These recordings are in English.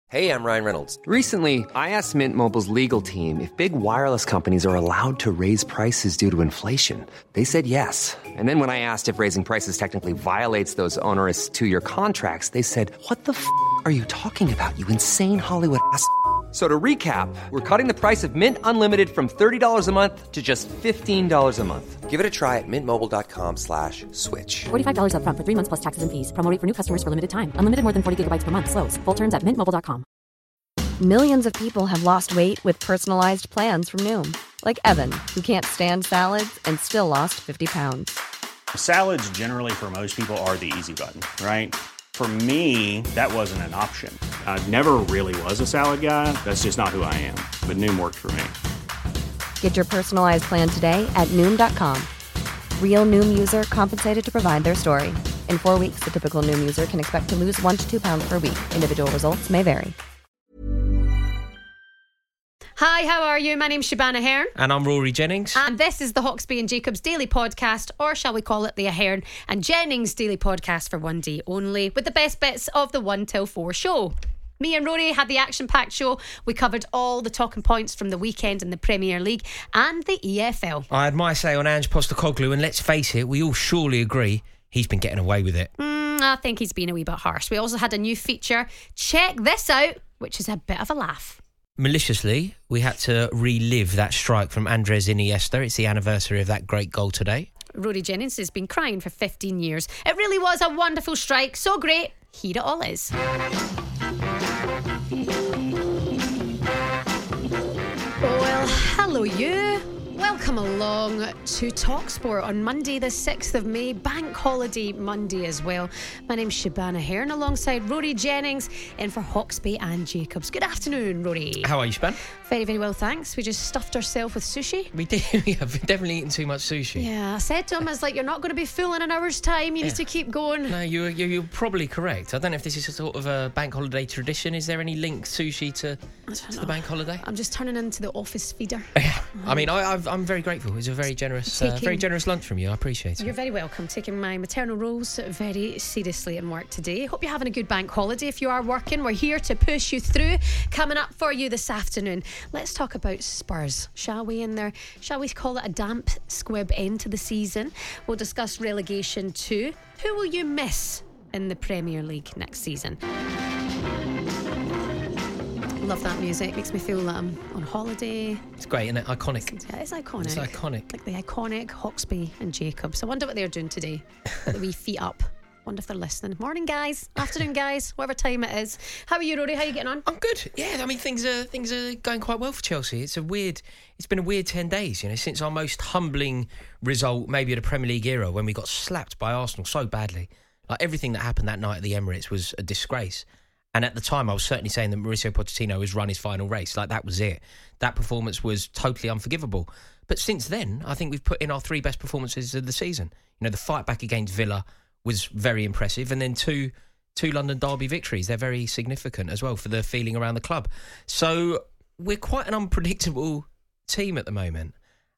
Hey, I'm Ryan Reynolds. Recently, I asked Mint Mobile's legal team if big wireless companies are allowed to raise prices due to inflation. They said yes. And then when I asked if raising prices technically violates those onerous two-year contracts, they said, "What the f*** are you talking about, you insane Hollywood ass?" So to recap, we're cutting the price of Mint Unlimited from $30 a month to just $15 a month. Give it a try at mintmobile.com/switch. $45 up front for 3 months plus taxes and fees. Promo rate for new customers for limited time. Unlimited more than 40 gigabytes per month. Slows full terms at mintmobile.com. Millions of people have lost weight with personalized plans from Noom. Like Evan, who can't stand salads and still lost 50 pounds. Salads generally for most people are the easy button, right? For me, that wasn't an option. I never really was a salad guy. That's just not who I am. But Noom worked for me. Get your personalized plan today at Noom.com. Real Noom user compensated to provide their story. In 4 weeks, the typical Noom user can expect to lose 1 to 2 pounds per week. Individual results may vary. Hi, how are you? My name's Shabana Hearn. And I'm Rory Jennings. And this is the Hawksby and Jacobs Daily Podcast, or shall we call it the Ahern and Jennings Daily Podcast for one day only, with the best bits of the 1 till 4 show. Me and Rory had the action-packed show. We covered all the talking points from the weekend in the Premier League and the EFL. I had my say on Ange Postecoglou, and let's face it, we all surely agree he's been getting away with it. I think he's been a wee bit harsh. We also had a new feature, Check This Out, which is a bit of a laugh. Maliciously, we had to relive that strike from Andres Iniesta. It's the anniversary of that great goal today. Rory Jennings has been crying for 15 years. It really was a wonderful strike. So great. Here it all is. Well, hello you. Welcome along to TalkSport on Monday the 6th of May, Bank Holiday Monday as well. My name's Shabana Hearn alongside Rory Jennings in for Hawksby and Jacobs. Good afternoon, Rory. How are you, Span? Very, very well, thanks. We just stuffed ourselves with sushi. We did. We have definitely eaten too much sushi. Yeah, I said to him, I was like, you're not going to be full in an hour's time. You need to keep going. No, you're probably correct. I don't know if this is a sort of a bank holiday tradition. Is there any link sushi to the bank holiday? I'm just turning into the office feeder. Yeah. I mean, I'm very grateful. It was a very generous lunch from you. I appreciate it. You're very welcome. Taking my maternal roles very seriously in work today. Hope you're having a good bank holiday. If you are working, we're here to push you through. Coming up for you this afternoon, let's talk about Spurs, shall we? Shall we call it a damp squib end to the season? We'll discuss relegation too. Who will you miss in the Premier League next season? Love that music. Makes me feel on holiday. It's great, isn't it? Iconic. Yeah, it's iconic. It's iconic. Like the iconic Hawksby and Jacobs. I wonder what they're doing today. Got the wee feet up. Wonder if they're listening. Morning, guys. Afternoon, guys. Whatever time it is. How are you, Rory? How are you getting on? I'm good. Yeah, I mean things are going quite well for Chelsea. It's been a weird 10 days, since our most humbling result, maybe of the Premier League era, when we got slapped by Arsenal so badly. Like everything that happened that night at the Emirates was a disgrace. And at the time, I was certainly saying that Mauricio Pochettino has run his final race. Like, that was it. That performance was totally unforgivable. But since then, I think we've put in our 3 best performances of the season. The fight back against Villa was very impressive. And then two London derby victories. They're very significant as well for the feeling around the club. So we're quite an unpredictable team at the moment.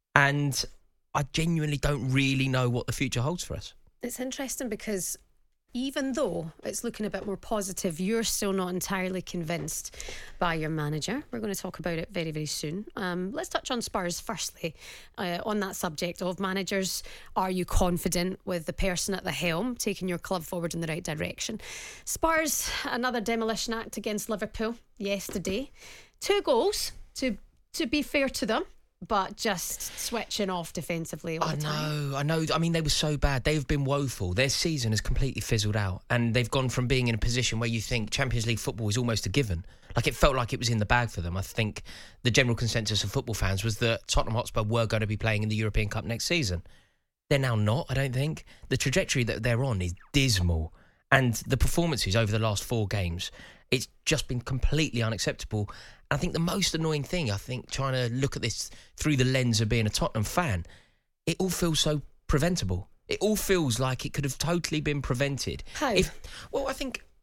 And I genuinely don't really know what the future holds for us. It's interesting because even though it's looking a bit more positive, you're still not entirely convinced by your manager. We're going to talk about it very, very soon. Let's touch on Spurs firstly. On that subject of managers, are you confident with the person at the helm taking your club forward in the right direction? Spurs, another demolition act against Liverpool yesterday. 2 goals, to be fair to them, but just switching off defensively all the time. I know. I mean, they were so bad. They've been woeful. Their season has completely fizzled out. And they've gone from being in a position where you think Champions League football is almost a given. Like, it felt like it was in the bag for them. I think the general consensus of football fans was that Tottenham Hotspur were going to be playing in the European Cup next season. They're now not, I don't think. The trajectory that they're on is dismal. And the performances over the last 4 games, it's just been completely unacceptable. I think the most annoying thing, trying to look at this through the lens of being a Tottenham fan, it all feels so preventable. It all feels like it could have totally been prevented. How? I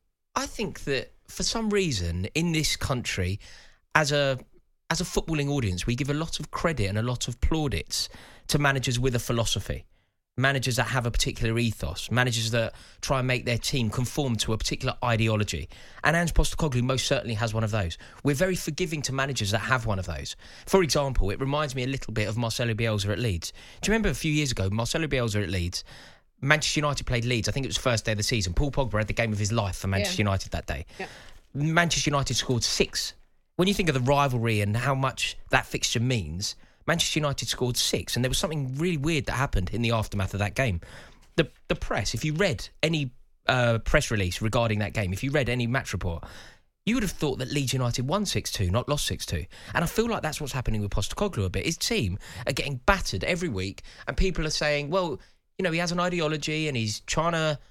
think that for some reason in this country, as a footballing audience, we give a lot of credit and a lot of plaudits to managers with a philosophy. managers that have a particular ethos, managers that try and make their team conform to a particular ideology. And Ange Postecoglou most certainly has one of those. We're very forgiving to managers that have one of those. For example, it reminds me a little bit of Marcelo Bielsa at Leeds. Do you remember a few years ago, Marcelo Bielsa at Leeds, Manchester United played Leeds, I think it was the first day of the season. Paul Pogba had the game of his life for Manchester United that day. Yeah. Manchester United scored 6. When you think of the rivalry and how much that fixture means, Manchester United scored 6, and there was something really weird that happened in the aftermath of that game. The press, if you read any press release regarding that game, if you read any match report, you would have thought that Leeds United won 6-2, not lost 6-2. And I feel like that's what's happening with Postecoglou a bit. His team are getting battered every week, and people are saying, well, you know, he has an ideology and he's trying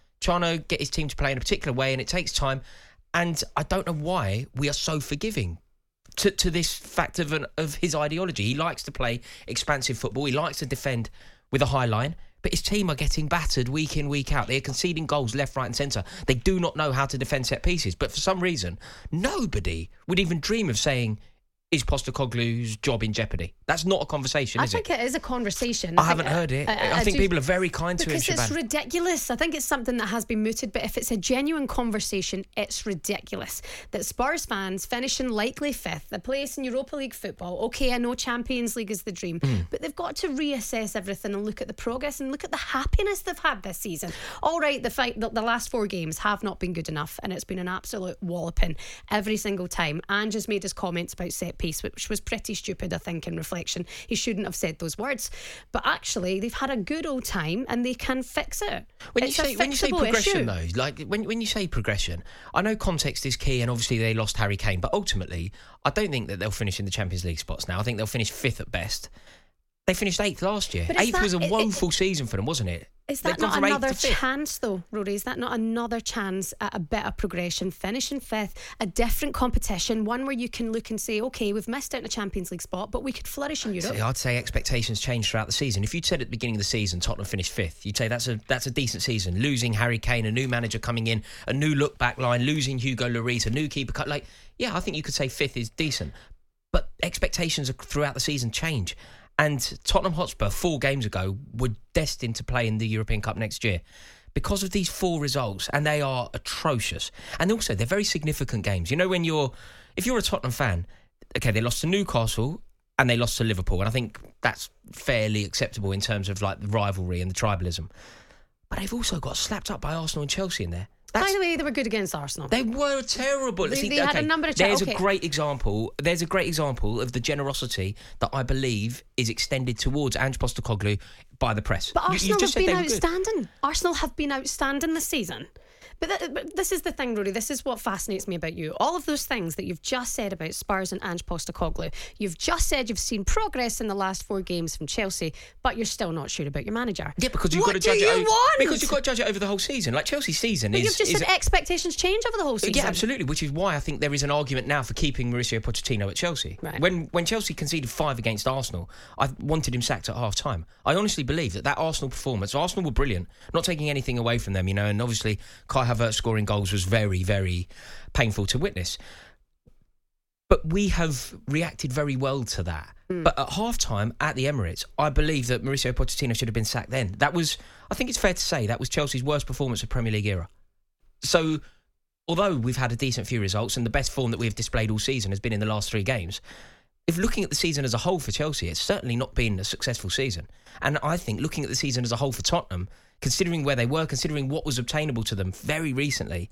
to get his team to play in a particular way, and it takes time. And I don't know why we are so forgiving to this fact of his ideology. He likes to play expansive football. He likes to defend with a high line. But his team are getting battered week in, week out. They're conceding goals left, right and centre. They do not know how to defend set pieces. But for some reason, nobody would even dream of saying, is Postecoglou's job in jeopardy? That's not a conversation, is it? I think it is a conversation. I haven't heard it. I think people are very kind to him, because it's ridiculous. I think it's something that has been mooted, but if it's a genuine conversation, it's ridiculous that Spurs fans finishing likely 5th, a place in Europa League football. Okay, I know Champions League is the dream, but they've got to reassess everything and look at the progress and look at the happiness they've had this season. All right, the last 4 games have not been good enough, and it's been an absolute walloping every single time. Ange has made his comments about set piece, which was pretty stupid, I think, in reflection. He shouldn't have said those words. But actually, they've had a good old time and they can fix it. When you say progression, issue. though, like when you say progression, I know context is key, and obviously they lost Harry Kane, but ultimately, I don't think that they'll finish in the Champions League spots now. I think they'll finish 5th at best. They finished 8th last year. 8th was a woeful season for them, wasn't it? Is that not another chance, though, Rory? Is that not another chance at a better progression? Finishing 5th, a different competition, one where you can look and say, OK, we've missed out on a Champions League spot, but we could flourish in Europe. I'd say expectations change throughout the season. If you'd said at the beginning of the season Tottenham finished 5th, you'd say that's a decent season. Losing Harry Kane, a new manager coming in, a new look back line, losing Hugo Lloris, a new keeper cut. I think you could say 5th is decent. But expectations throughout the season change. And Tottenham Hotspur 4 games ago were destined to play in the European Cup next year because of these 4 results, and they are atrocious. And also, they're very significant games. You know, if you're a Tottenham fan, okay, they lost to Newcastle and they lost to Liverpool, and I think that's fairly acceptable in terms of like the rivalry and the tribalism. But they've also got slapped up by Arsenal and Chelsea in there. By the way, they were good against Arsenal. They were terrible. They had a number of There's a great example. There's a great example of the generosity that I believe is extended towards Ange Postecoglou by the press. But Arsenal have been outstanding. Arsenal have been outstanding this season. But this is the thing, Rory. This is what fascinates me about you. All of those things that you've just said about Spurs and Ange Postecoglou. You've just said you've seen progress in the last 4 games from Chelsea, but you're still not sure about your manager. Yeah, because you've got to judge it. Because you've got to judge it over the whole season. Like Chelsea's season but you've just said expectations change over the whole season. Yeah, absolutely. Which is why I think there is an argument now for keeping Mauricio Pochettino at Chelsea. Right. When Chelsea conceded 5 against Arsenal, I wanted him sacked at half time. I honestly believe that Arsenal performance. Arsenal were brilliant, not taking anything away from them, and obviously Kai Havertz scoring goals was very, very painful to witness. But we have reacted very well to that. But at half-time at the Emirates, I believe that Mauricio Pochettino should have been sacked then. That was, I think it's fair to say, that was Chelsea's worst performance of Premier League era. So, although we've had a decent few results and the best form that we've displayed all season has been in the last 3 games, if looking at the season as a whole for Chelsea, it's certainly not been a successful season. And I think looking at the season as a whole for Tottenham, considering where they were, considering what was obtainable to them very recently,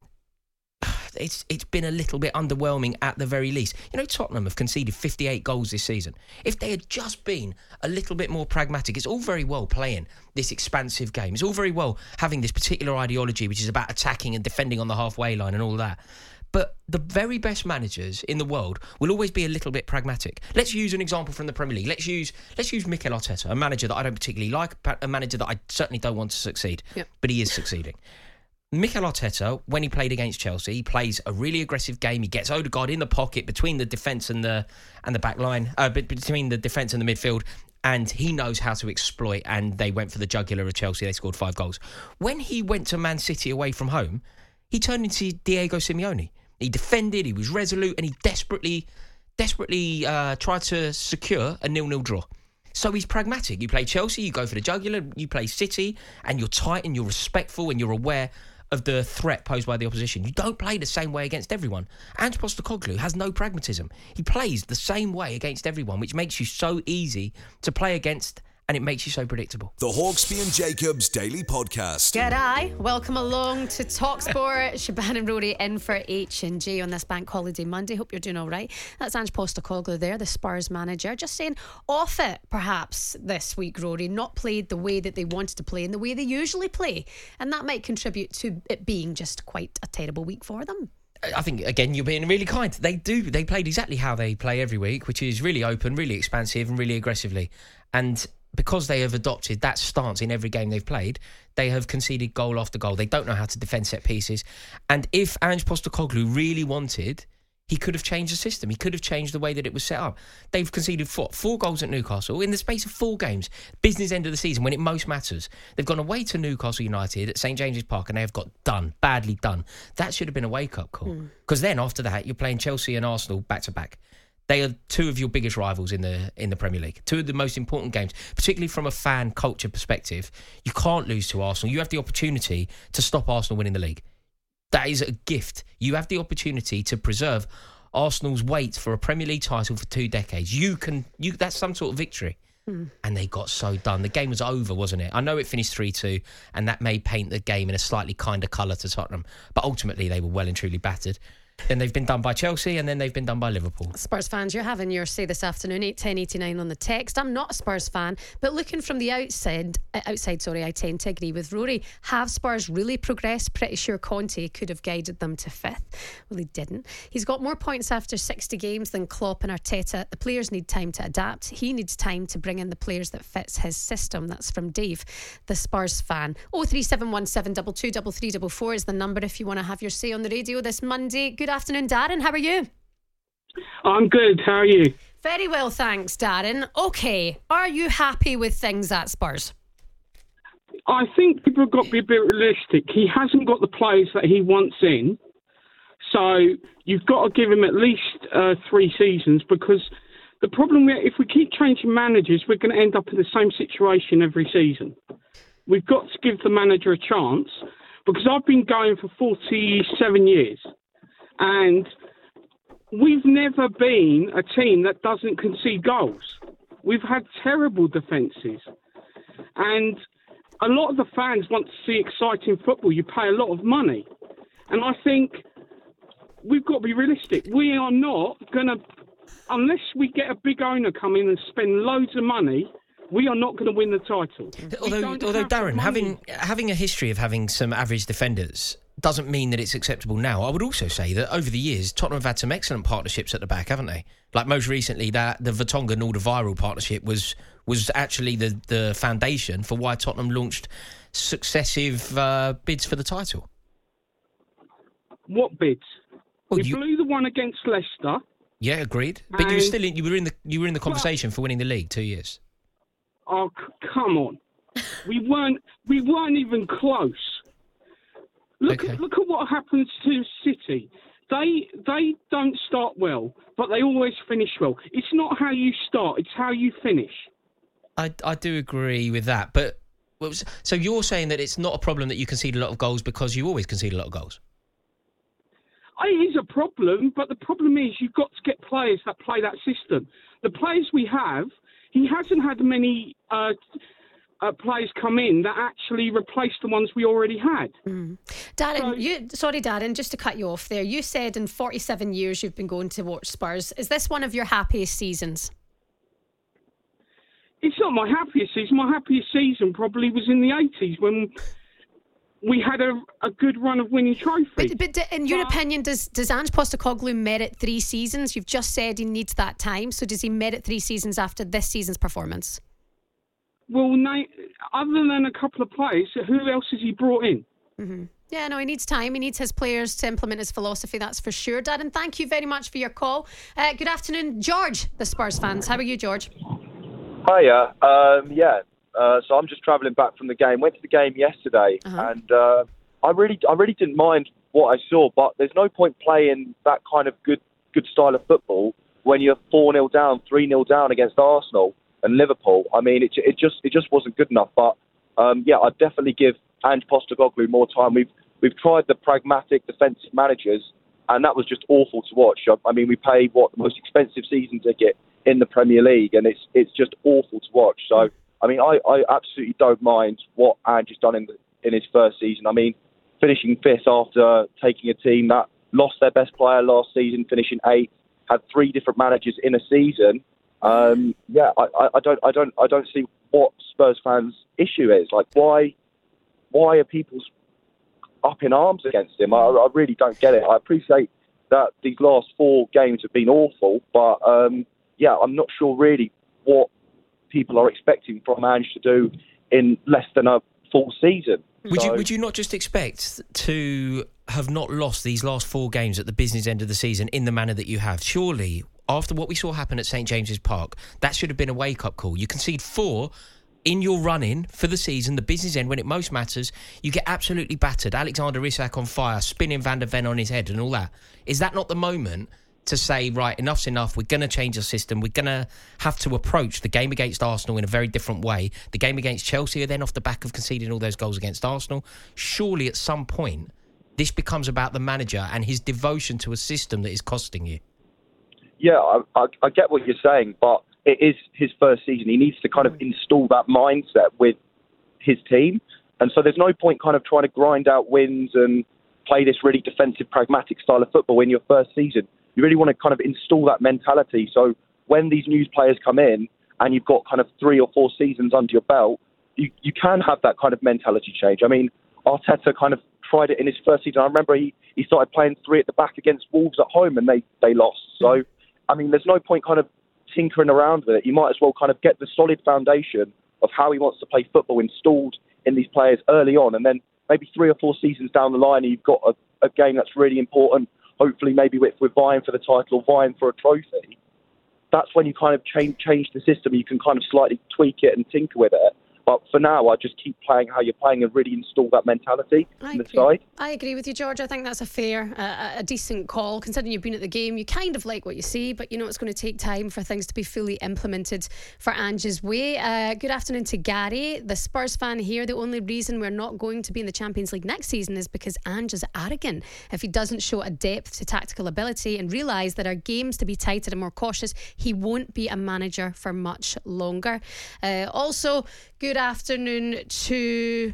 it's been a little bit underwhelming at the very least. Tottenham have conceded 58 goals this season. If they had just been a little bit more pragmatic, it's all very well playing this expansive game. It's all very well having this particular ideology, which is about attacking and defending on the halfway line and all that. But the very best managers in the world will always be a little bit pragmatic. Let's use an example from the Premier League. Let's use Mikel Arteta, a manager that I don't particularly like, a manager that I certainly don't want to succeed, but he is succeeding. Mikel Arteta, when he played against Chelsea, he plays a really aggressive game. He gets Odegaard in the pocket between the defence and the back line, between the defence and the midfield, and he knows how to exploit, and they went for the jugular of Chelsea. They scored 5 goals. When he went to Man City away from home, he turned into Diego Simeone. He defended, he was resolute, and he desperately tried to secure a 0-0 draw. So he's pragmatic. You play Chelsea, you go for the jugular. You play City, and you're tight and you're respectful and you're aware of the threat posed by the opposition. You don't play the same way against everyone. Ange Postecoglou has no pragmatism. He plays the same way against everyone, which makes you so easy to play against, and it makes you so predictable. The Hawksbee and Jacobs Daily Podcast. G'day, welcome along to TalkSport. Shaban and Rory in for H&J on this bank holiday Monday. Hope you're doing all right. That's Ange Postecoglou there, the Spurs manager, just saying off it perhaps this week, Rory, not played the way that they wanted to play and the way they usually play, and that might contribute to it being just quite a terrible week for them. I think, again, you're being really kind. They played exactly how they play every week, which is really open, really expansive and really aggressively. And because they have adopted that stance in every game they've played, they have conceded goal after goal. They don't know how to defend set pieces. And if Ange Postecoglou really wanted, he could have changed the system. He could have changed the way that it was set up. They've conceded four goals at Newcastle in the space of 4 games. Business end of the season when it most matters. They've gone away to Newcastle United at St James's Park and they have got badly done. That should have been a wake-up call. Because then after that, you're playing Chelsea and Arsenal back-to-back. They are 2 of your biggest rivals in the Premier League. 2 of the most important games, particularly from a fan culture perspective. You can't lose to Arsenal. You have the opportunity to stop Arsenal winning the league. That is a gift. You have the opportunity to preserve Arsenal's wait for a Premier League title for 2 decades. That's some sort of victory. And they got so done. The game was over, wasn't it? I know it finished 3-2, and that may paint the game in a slightly kinder colour to Tottenham. But ultimately, they were well and truly battered. Then they've been done by Chelsea, and then they've been done by Liverpool. Spurs fans, you're having your say this afternoon, 81089 on the text. I'm not a Spurs fan, but looking from the outside, I tend to agree with Rory. Have Spurs really progressed? Pretty sure Conte could have guided them to 5th. Well, he didn't. He's got more points after 60 games than Klopp and Arteta. The players need time to adapt. He needs time to bring in the players that fits his system. That's from Dave, the Spurs fan. 03717 223344 is the number if you want to have your say on the radio this Monday. Good afternoon, Darren. How are you? I'm good. How are you? Very well, thanks, Darren. Okay, are you happy with things at Spurs? I think people have got to be a bit realistic. He hasn't got the players that he wants in, so you've got to give him at least 3 seasons, because the problem if we keep changing managers, we're going to end up in the same situation every season. We've got to give the manager a chance, because I've been going for 47 years. And we've never been a team that doesn't concede goals. We've had terrible defences. And a lot of the fans want to see exciting football. You pay a lot of money. And I think we've got to be realistic. We are not going to, unless we get a big owner come in and spend loads of money, we are not going to win the title. Although Darren, having a history of having some average defenders doesn't mean that it's acceptable now. I would also say that over the years, Tottenham have had some excellent partnerships at the back, haven't they? Like most recently, the Vertonghen-Alderweireld partnership was actually the foundation for why Tottenham launched successive bids for the title. What bids? Well, we blew the one against Leicester. Yeah, agreed. But you were in the conversation for winning the league 2 years. Oh, come on! We weren't even close. Look at what happens to City. They don't start well, but they always finish well. It's not how you start; it's how you finish. I do agree with that, but so you're saying that it's not a problem that you concede a lot of goals because you always concede a lot of goals? It is a problem, but the problem is you've got to get players that play that system. The players we have, he hasn't had many players come in that actually replace the ones we already had. Darren, Darren, just to cut you off there. You said in 47 years you've been going to watch Spurs. Is this one of your happiest seasons? It's not my happiest season. My happiest season probably was in the 80s when we had a good run of winning trophies. But in your opinion, does Ange Postecoglou merit 3 seasons? You've just said he needs that time. So does he merit 3 seasons after this season's performance? Well, other than a couple of players, who else has he brought in? Mm-hmm. Yeah, no, he needs time. He needs his players to implement his philosophy, that's for sure. Darren, thank you very much for your call. Good afternoon, George, the Spurs fans. How are you, George? Hiya. So I'm just travelling back from the game. Went to the game yesterday, and I really didn't mind what I saw. But there's no point playing that kind of good style of football when you're 4-0 down, 3-0 down against Arsenal. and Liverpool. I mean, it just wasn't good enough. But I'd definitely give Ange Postecoglou more time. We've tried the pragmatic defensive managers, and that was just awful to watch. I mean, we paid the most expensive season ticket in the Premier League, and it's just awful to watch. So, I mean, I absolutely don't mind what Ange has done in his first season. I mean, finishing 5th after taking a team that lost their best player last season, finishing 8th, had 3 different managers in a season. I don't see what Spurs fans' issue is. Like, why are people up in arms against him? I really don't get it. I appreciate that these last 4 games have been awful, but I'm not sure really what people are expecting from Ange to do in less than a full season. Would you not just expect to have not lost these last 4 games at the business end of the season in the manner that you have? Surely, after what we saw happen at St James's Park, that should have been a wake-up call. You concede 4 in your run-in for the season, the business end, when it most matters. You get absolutely battered. Alexander Isak on fire, spinning Van der Ven on his head and all that. Is that not the moment to say, right, enough's enough, we're going to change the system, we're going to have to approach the game against Arsenal in a very different way, the game against Chelsea, then off the back of conceding all those goals against Arsenal? Surely at some point this becomes about the manager and his devotion to a system that is costing you. Yeah, I get what you're saying, but it is his first season. He needs to kind of install that mindset with his team, and so there's no point kind of trying to grind out wins and play this really defensive, pragmatic style of football in your first season. You really want to kind of install that mentality. So when these new players come in and you've got kind of 3 or 4 seasons under your belt, you can have that kind of mentality change. I mean, Arteta kind of tried it in his first season. I remember he started playing 3 at the back against Wolves at home and they lost. So, I mean, there's no point kind of tinkering around with it. You might as well kind of get the solid foundation of how he wants to play football installed in these players early on. And then maybe 3 or 4 seasons down the line, you've got a game that's really important. Hopefully, maybe we're vying for the title or vying for a trophy. That's when you kind of change the system. You can kind of slightly tweak it and tinker with it. But for now, I just keep playing how you're playing and really install that mentality in the side. I agree with you, George. I think that's a fair, a decent call. Considering you've been at the game, you kind of like what you see, but you know it's going to take time for things to be fully implemented for Ange's way. Good afternoon to Gary, the Spurs fan here. The only reason we're not going to be in the Champions League next season is because Ange is arrogant. If he doesn't show a depth to tactical ability and realise that our games to be tighter and more cautious, he won't be a manager for much longer. Also, good afternoon to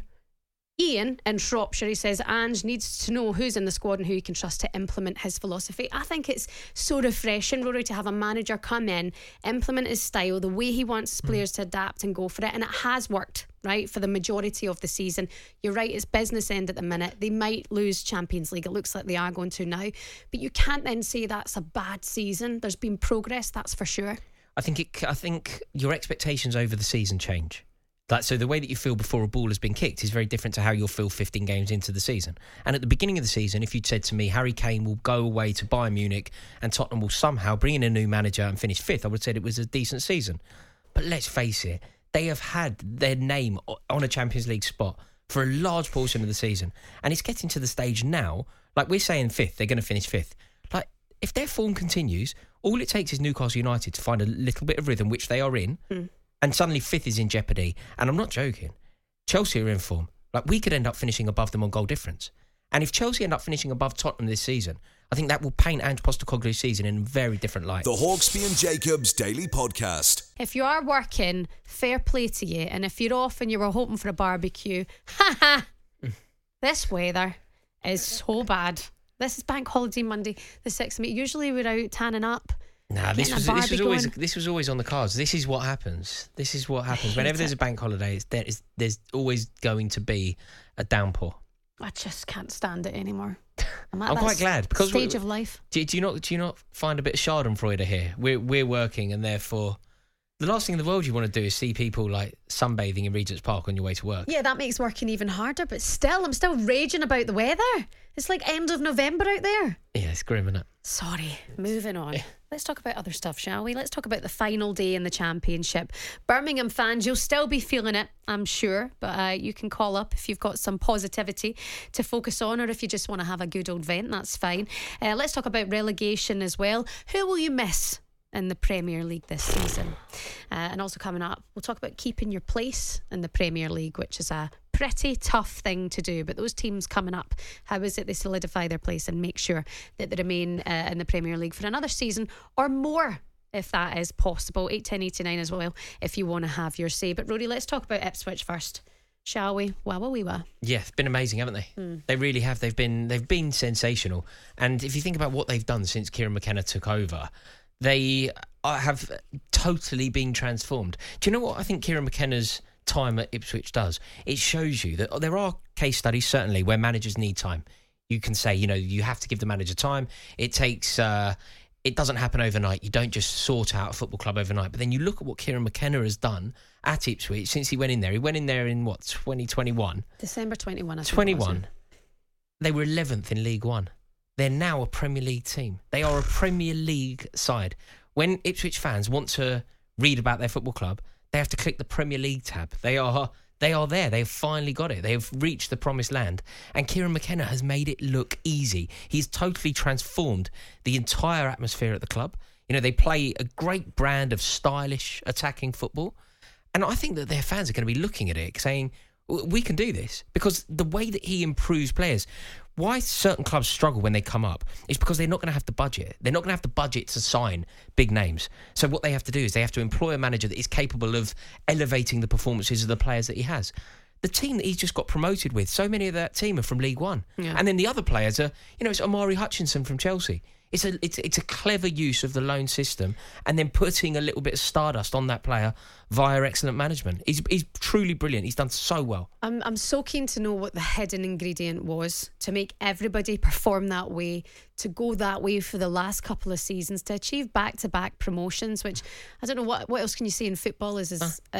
Ian in Shropshire. He says Ange needs to know who's in the squad and who he can trust to implement his philosophy. I think it's so refreshing, Rory, to have a manager come in, implement his style, the way he wants his players to adapt and go for it. And it has worked, right, for the majority of the season. You're right, it's business end at the minute. They might lose Champions League. It looks like they are going to now. But you can't then say that's a bad season. There's been progress, that's for sure. I think your expectations over the season change. So the way that you feel before a ball has been kicked is very different to how you'll feel 15 games into the season. And at the beginning of the season, if you'd said to me, Harry Kane will go away to Bayern Munich and Tottenham will somehow bring in a new manager and finish 5th, I would have said it was a decent season. But let's face it, they have had their name on a Champions League spot for a large portion of the season. And it's getting to the stage now, like we're saying 5th, they're going to finish 5th. Like, if their form continues, all it takes is Newcastle United to find a little bit of rhythm, which they are in, and suddenly 5th is in jeopardy. And I'm not joking. Chelsea are in form. Like, we could end up finishing above them on goal difference. And if Chelsea end up finishing above Tottenham this season, I think that will paint Ange Postecoglou's season in a very different light. The Hawksby and Jacobs Daily Podcast. If you are working, fair play to you. And if you're off and you were hoping for a barbecue, this weather is so bad. This is Bank Holiday Monday, the 6th of May. Usually we're out tanning up. Nah, this was always on the cards. This is what happens. Whenever there's a bank holiday, there's always going to be a downpour. I just can't stand it anymore. I'm quite glad because stage of life. Do you not find a bit of Schadenfreude here? We're working, and therefore the last thing in the world you want to do is see people like sunbathing in Regent's Park on your way to work. Yeah, that makes working even harder. But still, I'm still raging about the weather. It's like end of November out there. Yeah, it's grim, isn't it? Sorry, moving on. Let's talk about other stuff, shall we? Let's talk about the final day in the Championship. Birmingham fans, you'll still be feeling it, I'm sure, but you can call up if you've got some positivity to focus on, or if you just want to have a good old vent, that's fine. Let's talk about relegation as well. Who will you miss in the Premier League this season. And also coming up, we'll talk about keeping your place in the Premier League, which is a pretty tough thing to do. But those teams coming up, how is it they solidify their place and make sure that they remain in the Premier League for another season or more, if that is possible? 81089 as well, if you want to have your say. But Rory, let's talk about Ipswich first, shall we? Wah. Yeah, they've been amazing, haven't they? They really have. They've been sensational. And if you think about what they've done since Kieran McKenna took over, they have totally been transformed. Do you know what I think Kieran McKenna's time at Ipswich does? It shows you that there are case studies, certainly, where managers need time. You can say, you have to give the manager time. It takes... it doesn't happen overnight. You don't just sort out a football club overnight. But then you look at what Kieran McKenna has done at Ipswich since he went in there. He went in there in, 2021? December 21, I think. 21. They were 11th in League One. They're now a Premier League team. They are a Premier League side. When Ipswich fans want to read about their football club, they have to click the Premier League tab. They are there. They've finally got it. They've reached the promised land. And Kieran McKenna has made it look easy. He's totally transformed the entire atmosphere at the club. They play a great brand of stylish attacking football. And I think that their fans are going to be looking at it saying, we can do this. Because the way that he improves players, why certain clubs struggle when they come up is because they're not going to have the budget. They're not going to have the budget to sign big names. So what they have to do is they have to employ a manager that is capable of elevating the performances of the players that he has. The team that he's just got promoted with, so many of that team are from League One. Yeah. And then the other players are, it's Omari Hutchinson from Chelsea. It's a clever use of the loan system and then putting a little bit of stardust on that player via excellent management. He's truly brilliant. He's done so well. I'm so keen to know what the hidden ingredient was to make everybody perform that way, to go that way for the last couple of seasons, to achieve back-to-back promotions, which I don't know what else can you say in football is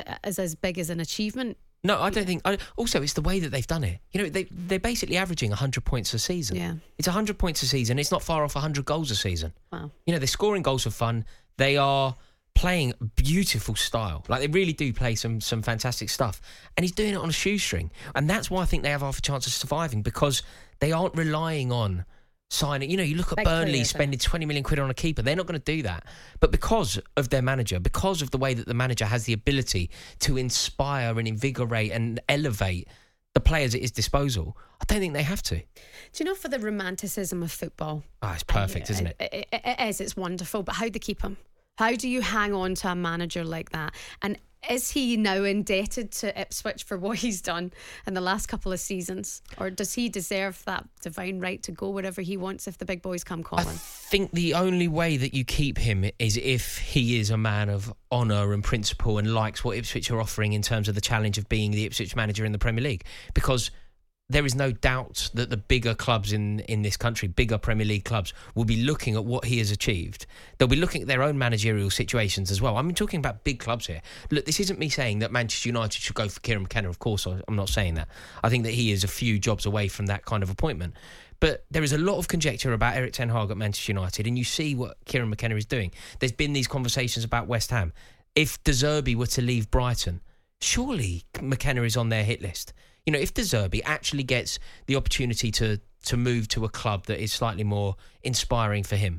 as big as an achievement. No, I don't think... Also, it's the way that they've done it. They're basically averaging 100 points a season. Yeah. It's 100 points a season. It's not far off 100 goals a season. Wow. They're scoring goals for fun. They are playing beautiful style. They really do play some fantastic stuff. And he's doing it on a shoestring. And that's why I think they have half a chance of surviving, because they aren't relying on signing. You look at Burnley spending 20 million quid on a keeper. They're not going to do that. But because of their manager, because of the way that the manager has the ability to inspire and invigorate and elevate the players at his disposal, I don't think they have to. Do you know, for the romanticism of football? Oh, it's perfect, isn't it? It is. It's wonderful. But how do they keep him? How do you hang on to a manager like that? And is he now indebted to Ipswich for what he's done in the last couple of seasons? Or does he deserve that divine right to go wherever he wants if the big boys come calling? I think the only way that you keep him is if he is a man of honour and principle and likes what Ipswich are offering in terms of the challenge of being the Ipswich manager in the Premier League. Because there is no doubt that the bigger clubs in this country, bigger Premier League clubs, will be looking at what he has achieved. They'll be looking at their own managerial situations as well. I'm talking about big clubs here. Look, this isn't me saying that Manchester United should go for Kieran McKenna. Of course, I'm not saying that. I think that he is a few jobs away from that kind of appointment. But there is a lot of conjecture about Erik ten Hag at Manchester United, and you see what Kieran McKenna is doing. There's been these conversations about West Ham. If De Zerbi were to leave Brighton, surely McKenna is on their hit list. If De Zerbi actually gets the opportunity to move to a club that is slightly more inspiring for him,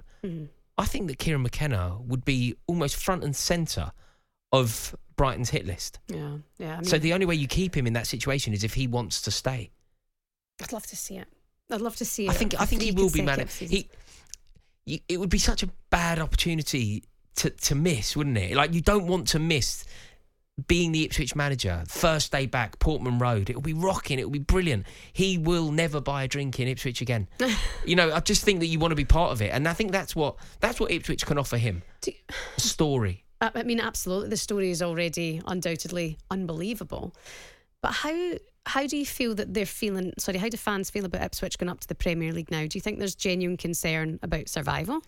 I think that Kieran McKenna would be almost front and centre of Brighton's hit list. Yeah. So the only way you keep him in that situation is if he wants to stay. I'd love to see it. I think he will be managed. It would be such a bad opportunity to miss, wouldn't it? You don't want to miss being the Ipswich manager, first day back, Portman Road. It'll be rocking. It'll be brilliant. He will never buy a drink in Ipswich again. I just think that you want to be part of it, and I think that's what Ipswich can offer him. A story. Absolutely. The story is already undoubtedly unbelievable. But how do you feel that they're feeling? Sorry, how do fans feel about Ipswich going up to the Premier League now? Do you think there's genuine concern about survival?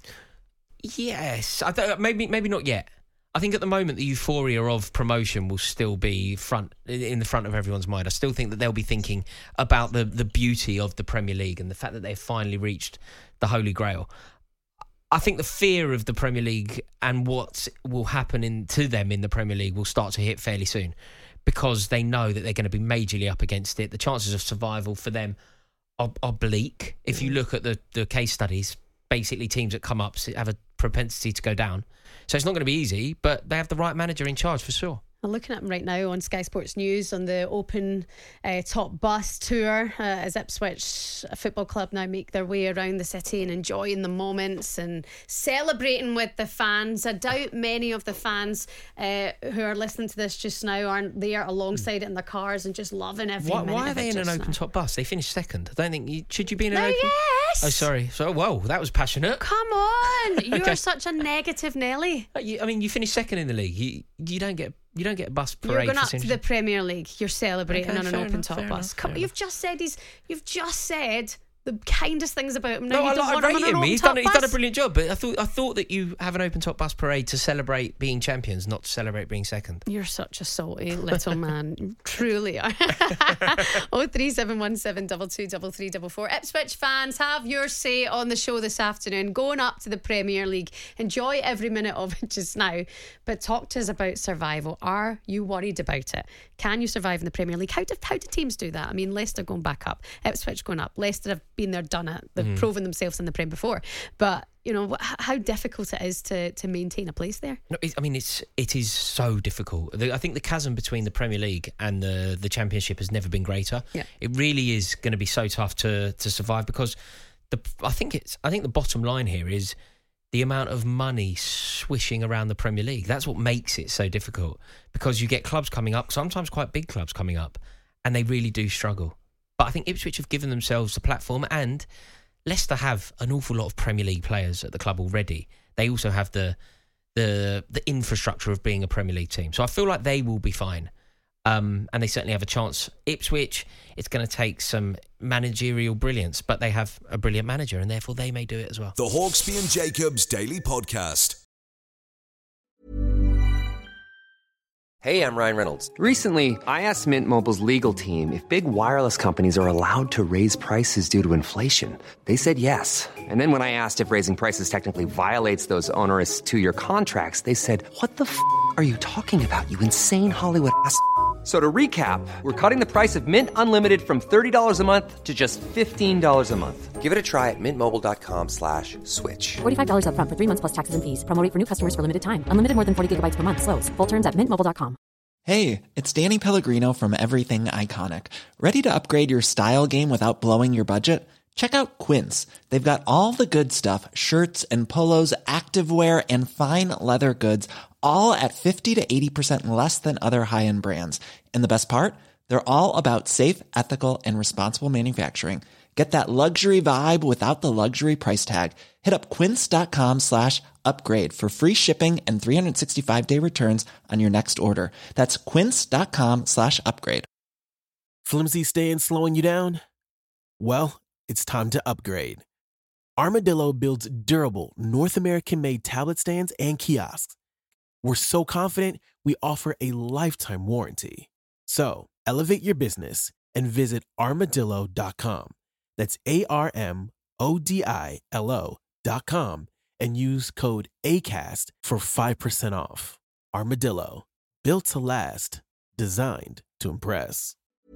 Yes. Maybe not yet. I think at the moment the euphoria of promotion will still be in the front of everyone's mind. I still think that they'll be thinking about the beauty of the Premier League and the fact that they've finally reached the Holy Grail. I think the fear of the Premier League and what will happen to them in the Premier League will start to hit fairly soon, because they know that they're going to be majorly up against it. The chances of survival for them are bleak. If you look at the case studies, basically teams that come up have a propensity to go down. So it's not going to be easy, but they have the right manager in charge for sure. I'm looking at him right now on Sky Sports News on the Open Top Bus Tour as Ipswich Football Club now make their way around the city and enjoying the moments and celebrating with the fans. I doubt many of the fans who are listening to this just now aren't there alongside it in their cars and just loving every minute Why are of they it in an just open now. top bus? They finished second. I don't think should you be in an No, open? yes. Oh, sorry. So, whoa, that was passionate. Come on, you're Okay. such a negative Nelly. You finished second in the league. You don't get a bus parade. You're going for up to finishing. the Premier League. You're celebrating Okay, on an fair open enough, top fair bus. enough, Come, fair you've just said the kindest things about him. Now No, you don't I want him rate on an him. open He's top done a bus? brilliant job. But I thought that you have an open top bus parade to celebrate being champions, not to celebrate being second. You're such a salty little man. You truly are. 03717 223344. Ipswich fans, have your say on the show this afternoon. Going up to the Premier League. Enjoy every minute of it just now. But talk to us about survival. Are you worried about it? Can you survive in the Premier League? How do teams do that? I mean, Leicester going back up, Ipswich going up. Leicester have been there, done it. They've proven themselves in the Prem before. But you know how difficult it is to maintain a place there. No, it is so difficult. I think the chasm between the Premier League and the Championship has never been greater. Yeah. It really is going to be so tough to survive because I think the bottom line here is the amount of money swishing around the Premier League. That's what makes it so difficult because you get clubs coming up, sometimes quite big clubs coming up, and they really do struggle. But I think Ipswich have given themselves the platform, and Leicester have an awful lot of Premier League players at the club already. They also have the infrastructure of being a Premier League team. So I feel like they will be fine. And they certainly have a chance. Ipswich, it's going to take some managerial brilliance, but they have a brilliant manager, and therefore they may do it as well. The Hawksby and Jacobs Daily Podcast. Hey, I'm Ryan Reynolds. Recently, I asked Mint Mobile's legal team if big wireless companies are allowed to raise prices due to inflation. They said yes. And then when I asked if raising prices technically violates those onerous 2-year contracts, they said, "What the f*** are you talking about, you insane Hollywood ass f- So to recap, we're cutting the price of Mint Unlimited from $30 a month to just $15 a month. Give it a try at mintmobile.com/switch. $45 up front for 3 months plus taxes and fees. Promo rate for new customers for limited time. Unlimited more than 40 gigabytes per month. Slows full terms at mintmobile.com. Hey, it's Danny Pellegrino from Everything Iconic. Ready to upgrade your style game without blowing your budget? Check out Quince. They've got all the good stuff, shirts and polos, activewear, and fine leather goods, all at 50 to 80% less than other high-end brands. And the best part? They're all about safe, ethical, and responsible manufacturing. Get that luxury vibe without the luxury price tag. Hit up quince.com/upgrade for free shipping and 365-day returns on your next order. That's quince.com/upgrade. Flimsy staying slowing you down? Well, it's time to upgrade. Armadillo builds durable, North American-made tablet stands and kiosks. We're so confident, we offer a lifetime warranty. So, elevate your business and visit armadillo.com. That's ARMODILO.com and use code ACAST for 5% off. Armadillo, built to last, designed to impress.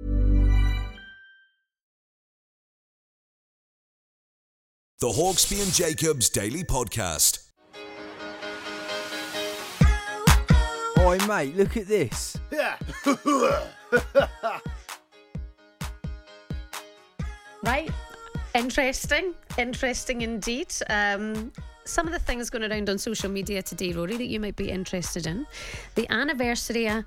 The Hawksby and Jacobs Daily Podcast. Oi, mate, look at this. Right. Interesting indeed. Some of the things going around on social media today, Rory, that you might be interested in. The anniversary of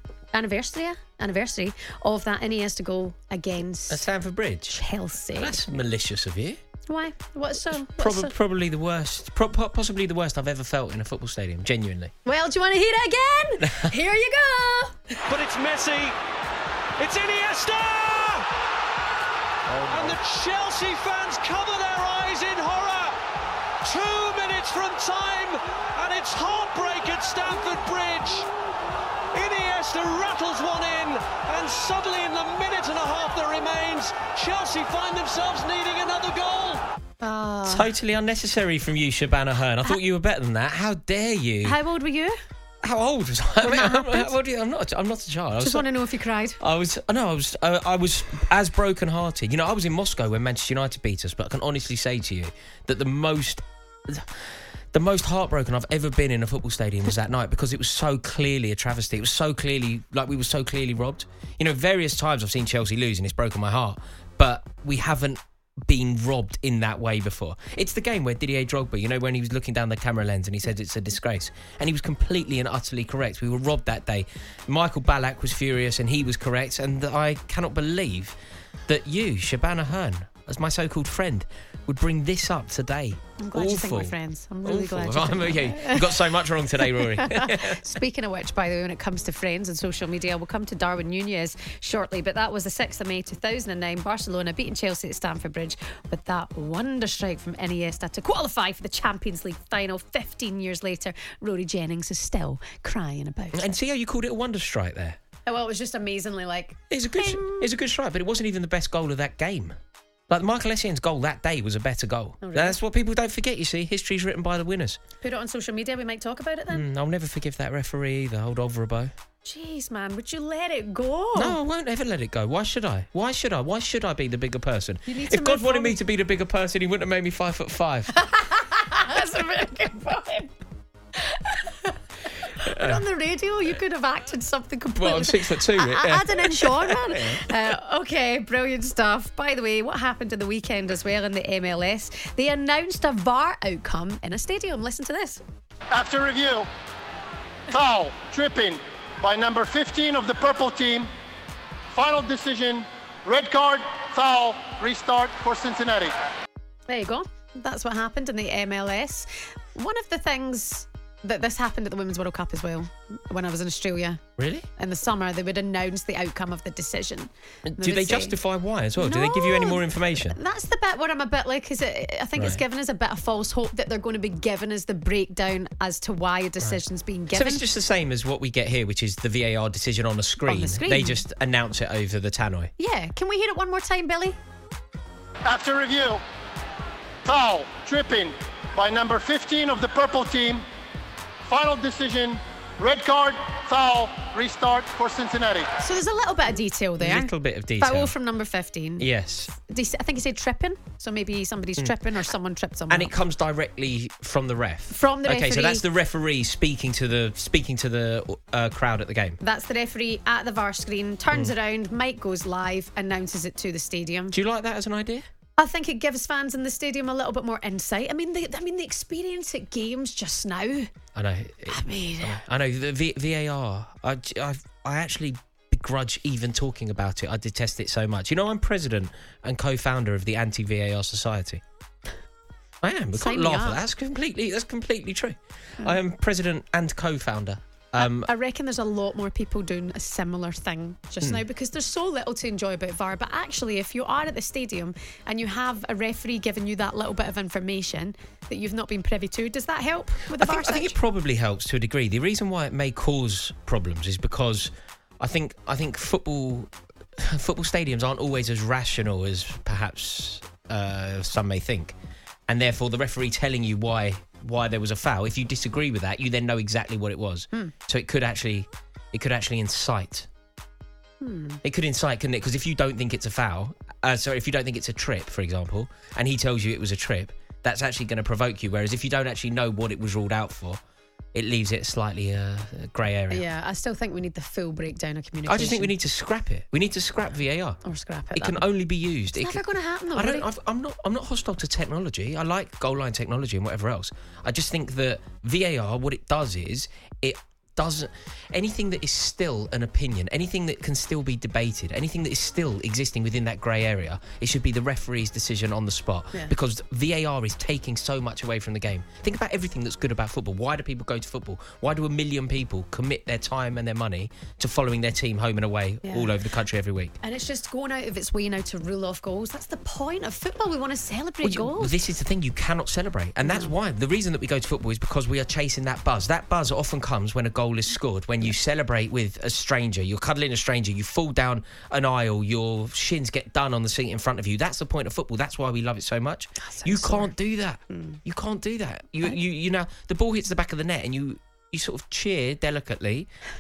that Iniesta goal against At Stamford Bridge? Chelsea. That's malicious of you. Why? What's so? Probably the worst, possibly the worst I've ever felt in a football stadium, genuinely. Well, do you want to hear it again? Here you go. But it's Messi. It's Iniesta! And the Chelsea fans cover their eyes in horror. 2 minutes from time, and it's heartbreak at Stamford Bridge. Iniesta rattles one in, and suddenly in the minute and a half that remains, Chelsea find themselves needing another goal. Totally unnecessary from you, Shabana Hearn. I thought you were better than that. How dare you? How old were you? How old was I? When that happened? I'm not a child. Just want to know if you cried. I was as broken-hearted. You know, I was in Moscow when Manchester United beat us, but I can honestly say to you that the The most heartbroken I've ever been in a football stadium was that night, because it was so clearly a travesty. It was so clearly, like, we were so clearly robbed. You know, various times I've seen Chelsea lose and it's broken my heart, but we haven't been robbed in that way before. It's the game where Didier Drogba, you know, when he was looking down the camera lens and he said it's a disgrace, and he was completely and utterly correct. We were robbed that day. Michael Ballack was furious and he was correct, and I cannot believe that you, Shabana Hearn, as my so-called friend, would bring this up today. I'm glad you think we're friends. I'm really glad you think You got so much wrong today, Rory. Speaking of which, by the way, when it comes to friends and social media, we'll come to Darwin Nunez shortly, but that was the 6th of May 2009. Barcelona beating Chelsea at Stamford Bridge with that wonder strike from Iniesta to qualify for the Champions League final. 15 years later, Rory Jennings is still crying about it. And see how you called it a wonder strike there? Well, it was just amazingly like... It's a good strike, but it wasn't even the best goal of that game. Like, Michael Essien's goal that day was a better goal. Oh, really? That's what people don't forget, you see. History's written by the winners. Put it on social media, we might talk about it then. I'll never forgive that referee either, old Overabo. Jeez, man, would you let it go? No, I won't ever let it go. Why should I? Why should I be the bigger person? If God wanted me to be the bigger person, he wouldn't have made me 5'5". That's a very good point. But on the radio, you could have acted something completely... Well, I'm 6'2". Add an inch on, man. Okay, brilliant stuff. By the way, what happened in the weekend as well in the MLS? They announced a VAR outcome in a stadium. Listen to this. After review, foul, tripping by number 15 of the purple team. Final decision, red card, foul, restart for Cincinnati. There you go. That's what happened in the MLS. One of the things... that this happened at the Women's World Cup as well, when I was in Australia. Really? In the summer, they would announce the outcome of the decision. Do they justify why as well? Do they give you any more information? That's the bit where I'm a bit like, I think it's given us a bit of false hope that they're going to be giving us the breakdown as to why a decision's been given. So it's just the same as what we get here, which is the VAR decision on the screen. They just announce it over the tannoy. Yeah. Can we hear it one more time, Billy? After review, foul, tripping by number 15 of the purple team. Final decision, red card, foul, restart for Cincinnati. So there's a little bit of detail there. A little bit of detail. Foul from number 15. Yes. I think he said tripping. So maybe somebody's tripping or someone tripped someone. And it comes directly from the ref. From the referee. Okay, so that's the referee speaking to the crowd at the game. That's the referee at the VAR screen, turns around, mic goes live, announces it to the stadium. Do you like that as an idea? I think it gives fans in the stadium a little bit more insight. I mean, the experience at games just now. I know. I know. The VAR. I actually begrudge even talking about it. I detest it so much. You know, I'm president and co-founder of the Anti-VAR Society. I am. We can't laugh at that. That's completely true. I am president and co-founder. I reckon there's a lot more people doing a similar thing just now, because there's so little to enjoy about VAR. But actually, if you are at the stadium and you have a referee giving you that little bit of information that you've not been privy to, does that help with the VAR? I think it probably helps to a degree. The reason why it may cause problems is because I think football stadiums aren't always as rational as perhaps some may think, and therefore the referee telling you why there was a foul, if you disagree with that, you then know exactly what it was. So it could actually incite. It could incite, couldn't it? Because if you don't think it's a foul, if you don't think it's a trip, for example, and he tells you it was a trip, that's actually going to provoke you. Whereas if you don't actually know what it was ruled out for, it leaves it slightly a grey area. Yeah, I still think we need the full breakdown of communication. I just think we need to scrap it. We need to scrap VAR. Or scrap it. It can only be used. It's never going to happen, though. I'm not hostile to technology. I like goal line technology and whatever else. I just think that VAR, what it does is it doesn't... Anything that is still an opinion, anything that can still be debated, anything that is still existing within that grey area, it should be the referee's decision on the spot. Yeah. Because VAR is taking so much away from the game. Think about everything that's good about football. Why do people go to football? Why do 1 million people commit their time and their money to following their team home and away all over the country every week? And it's just going out of its way now to rule off goals. That's the point of football. We want to celebrate goals. This is the thing, you cannot celebrate. And that's why. The reason that we go to football is because we are chasing that buzz. That buzz often comes when a goal is scored, when you celebrate with a stranger, you're cuddling a stranger, you fall down an aisle, your shins get done on the seat in front of you. That's the point of football. That's why we love it so much. You can't do that. You can't do that. You know, the ball hits the back of the net and you sort of cheer delicately.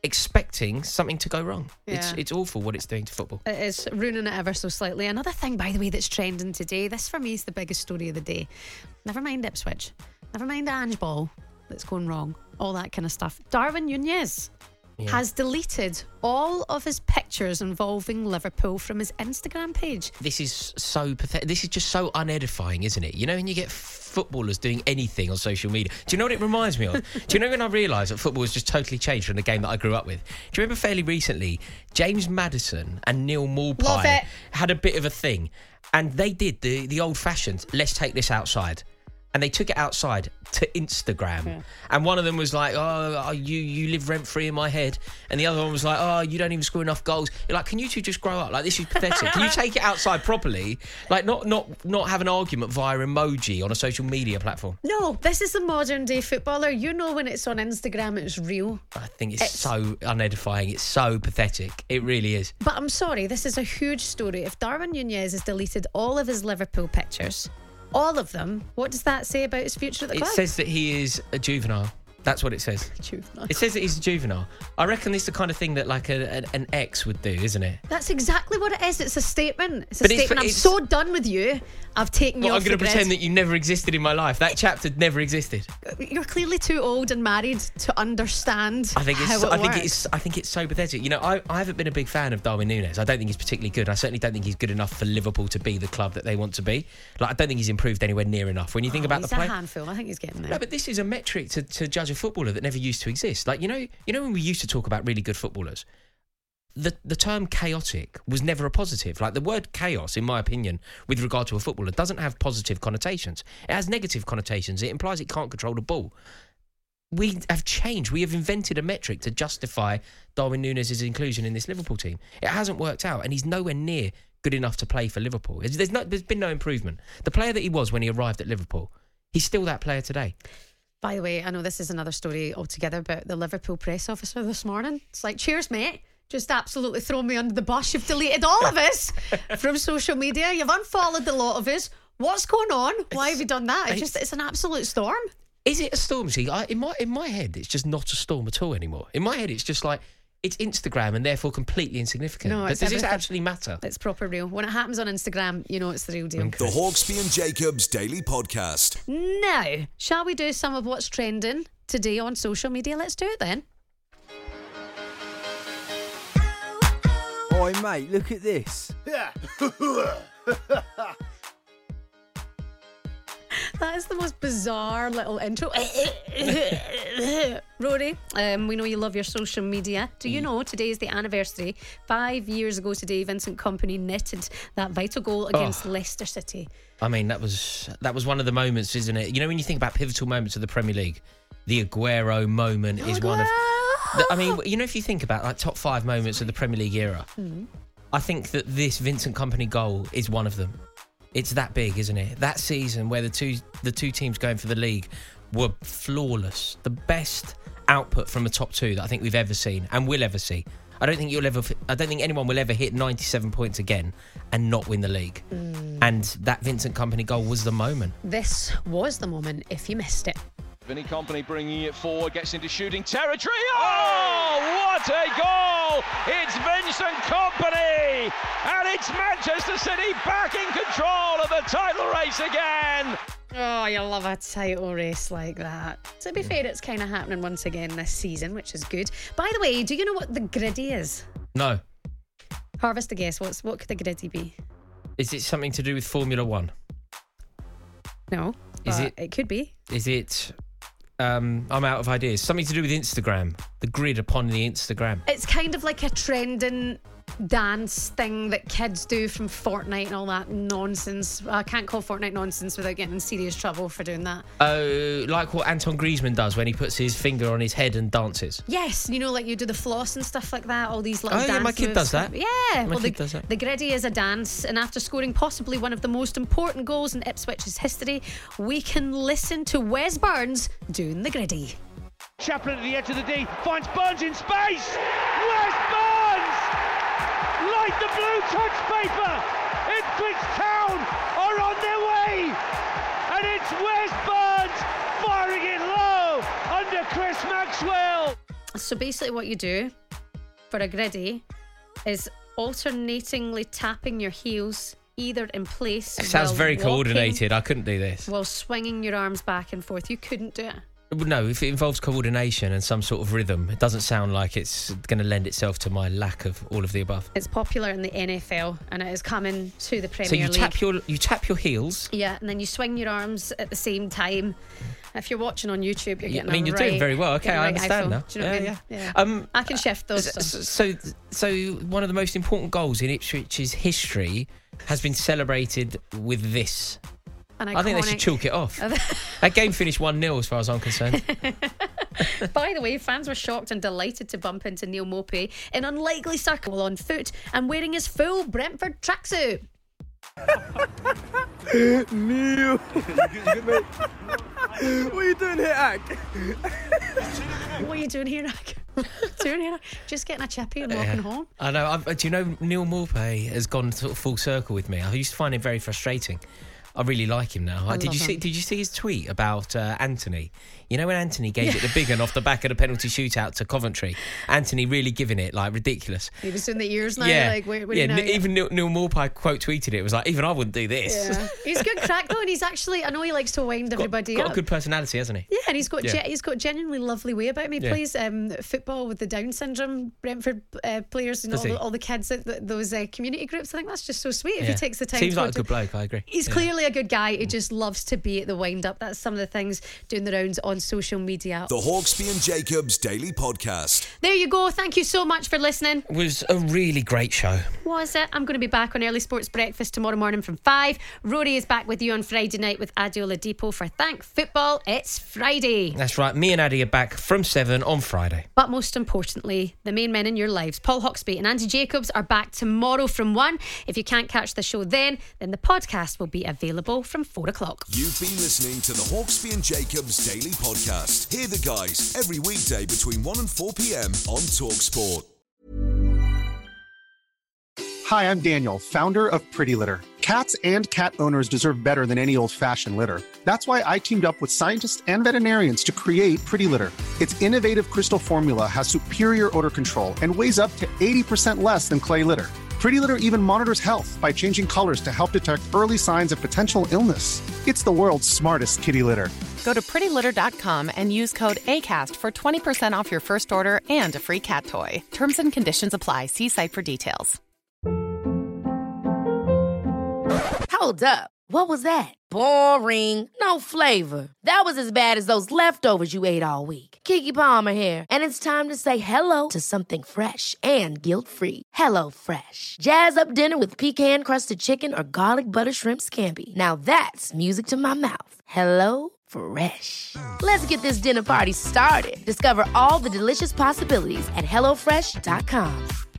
expecting something to go wrong. Yeah. It's awful what it's doing to football. It is ruining it ever so slightly. Another thing, by the way, that's trending today, this for me is the biggest story of the day. Never mind Ipswich. Never mind Ange Ball that's going wrong. All that kind of stuff. Darwin Núñez has deleted all of his pictures involving Liverpool from his Instagram page. This is so pathetic. This is just so unedifying, isn't it? You know, when you get footballers doing anything on social media. Do you know what it reminds me of? Do you know when I realised that football has just totally changed from the game that I grew up with? Do you remember fairly recently, James Maddison and Neil Maupay had a bit of a thing, and they did the old-fashioned, let's take this outside. And they took it outside to Instagram. Yeah. And one of them was like, oh, you live rent-free in my head. And the other one was like, oh, you don't even score enough goals. You're like, can you two just grow up? Like, this is pathetic. Can you take it outside properly? Like, not have an argument via emoji on a social media platform. No, this is the modern-day footballer. You know when it's on Instagram, it's real. I think it's so unedifying. It's so pathetic. It really is. But I'm sorry, this is a huge story. If Darwin Núñez has deleted all of his Liverpool pictures... all of them. What does that say about his future at the club? It says that he is a juvenile. That's what it says. Juvenile. It says that he's a juvenile. I reckon this is the kind of thing that like an ex would do, isn't it? That's exactly what it is. It's a statement. It's a statement. I'm so done with you. I've taken you off the grid. I'm going to pretend that you never existed in my life. That chapter never existed. You're clearly too old and married to understand how it works. I think it's so pathetic. You know, I haven't been a big fan of Darwin Núñez. I don't think he's particularly good. I certainly don't think he's good enough for Liverpool to be the club that they want to be. Like, I don't think he's improved anywhere near enough. When you think about the play, he's a handful. I think he's getting there. No, but this is a metric to judge a footballer that never used to exist. Like, you know when we used to talk about really good footballers, the term chaotic was never a positive. Like, the word chaos, in my opinion, with regard to a footballer, doesn't have positive connotations. It has negative connotations. It implies it can't control the ball. We have changed. We have invented a metric to justify Darwin Núñez's inclusion in this Liverpool team. It hasn't worked out, and he's nowhere near good enough to play for Liverpool. There's been no improvement. The player that he was when he arrived at Liverpool, he's still that player today. By the way, I know this is another story altogether, but the Liverpool press officer this morning, it's like, cheers, mate. Just absolutely thrown me under the bus. You've deleted all of us from social media. You've unfollowed a lot of us. What's going on? Why have you done that? It's an absolute storm. Is it a storm? See, in my head, it's just not a storm at all anymore. In my head, it's just like, it's Instagram and therefore completely insignificant. No, does this actually matter? It's proper real. When it happens on Instagram, you know it's the real deal. The Hawksby and Jacobs Daily Podcast. Now, shall we do some of what's trending today on social media? Let's do it then. Oi, mate, look at this. That is the most bizarre little intro. Rory, we know you love your social media. Do you know today is the anniversary? 5 years ago today, Vincent Kompany netted that vital goal against Leicester City. I mean, that was one of the moments, isn't it? You know, when you think about pivotal moments of the Premier League, the Aguero moment is one of... I mean, you know, if you think about like top 5 moments of the Premier League era, I think that this Vincent Kompany goal is one of them. It's that big, isn't it? That season where the two teams going for the league were flawless. The best output from a top 2 that I think we've ever seen and will ever see. I don't think anyone will ever hit 97 points again and not win the league. And that Vincent Kompany goal was the moment. This was the moment if you missed it. Vinny Kompany bringing it forward, gets into shooting territory. Oh, what a goal! It's Vincent Kompany, and it's Manchester City back in control of the title race again. Oh, you love a title race like that. To be fair, it's kind of happening once again this season, which is good. By the way, do you know what the griddy is? No. Harvest a guess. What could the griddy be? Is it something to do with Formula 1? No. It could be. Is it... I'm out of ideas. Something to do with Instagram. The grid upon the Instagram. It's kind of like a trending dance thing that kids do from Fortnite and all that nonsense. I can't call Fortnite nonsense without getting in serious trouble for doing that. Oh, like what Anton Griezmann does when he puts his finger on his head and dances. Yes, you know, like you do the floss and stuff like that, all these little dance my kid moves. does that. Yeah, my kid does that. The griddy is a dance, and after scoring possibly one of the most important goals in Ipswich's history, we can listen to Wes Burns doing the griddy. Chaplin at the edge of the D, finds Burns in space! Wes Burns! Like the blue touch paper! Ipswich Town are on their way! And it's Wes Burns firing it low under Chris Maxwell! So basically what you do for a griddy is alternatingly tapping your heels either in place. It sounds very walking, coordinated. I couldn't do this. While swinging your arms back and forth. You couldn't do it. No, if it involves coordination and some sort of rhythm, it doesn't sound like it's going to lend itself to my lack of all of the above. It's popular in the NFL and it is coming to the Premier League. So you tap your heels. Yeah, and then you swing your arms at the same time. If you're watching on YouTube, you're getting you're doing very well. Okay, I understand now. Do you know what I mean? Yeah. I can shift those. So one of the most important goals in Ipswich's history has been celebrated with this. I think they should chalk it off. That game finished 1-0 as far as I'm concerned. By the way, fans were shocked and delighted to bump into Neil Mopey in unlikely circle on foot and wearing his full Brentford tracksuit. Neil! What are you doing here, Ak? What are you doing here, Ak? Just getting a chippy and walking home. I know. Do you know Neil Mopey has gone sort of full circle with me? I used to find him very frustrating. I really like him now. Did you see his tweet about Anthony? You know when Anthony gave it the big one off the back of the penalty shootout to Coventry? Anthony really giving it like ridiculous. He was doing the ears now. Yeah, like, where you know, even Neil Mopey quote tweeted it. It was like, even I wouldn't do this. Yeah. He's good crack though, and he's actually, I know he likes to wind everybody up. Got a good personality, hasn't he? Yeah, and he's got a genuinely lovely way about him. He plays football with the Down syndrome Brentford players and all the kids at those community groups. I think that's just so sweet if he takes the time. Seems like a good bloke. I agree. He's clearly a good guy who just loves to be at the wind up. That's some of the things doing the rounds on social media. The Hawksbee and Jacobs Daily Podcast. There you go. Thank you so much for listening. It was a really great show. Was it? I'm going to be back on Early Sports Breakfast tomorrow morning from 5. Rory is back with you on Friday night with Adi Oladipo for Thank Football. It's Friday. That's right. Me and Adi are back from 7 on Friday. But most importantly, the main men in your lives, Paul Hawksbee and Andy Jacobs, are back tomorrow from 1. If you can't catch the show then the podcast will be available from 4 o'clock. You've been listening to the Hawksbee and Jacobs Daily Podcast. Hear the guys every weekday between 1 and 4 p.m. on TalkSport. Hi, I'm Daniel, founder of Pretty Litter. Cats and cat owners deserve better than any old-fashioned litter. That's why I teamed up with scientists and veterinarians to create Pretty Litter. Its innovative crystal formula has superior odor control and weighs up to 80% less than clay litter. Pretty Litter even monitors health by changing colors to help detect early signs of potential illness. It's the world's smartest kitty litter. Go to prettylitter.com and use code ACAST for 20% off your first order and a free cat toy. Terms and conditions apply. See site for details. Hold up. What was that? Boring. No flavor. That was as bad as those leftovers you ate all week. Keke Palmer here, and it's time to say hello to something fresh and guilt-free. Hello Fresh. Jazz up dinner with pecan-crusted chicken or garlic butter shrimp scampi. Now that's music to my mouth. Hello Fresh. Let's get this dinner party started. Discover all the delicious possibilities at HelloFresh.com.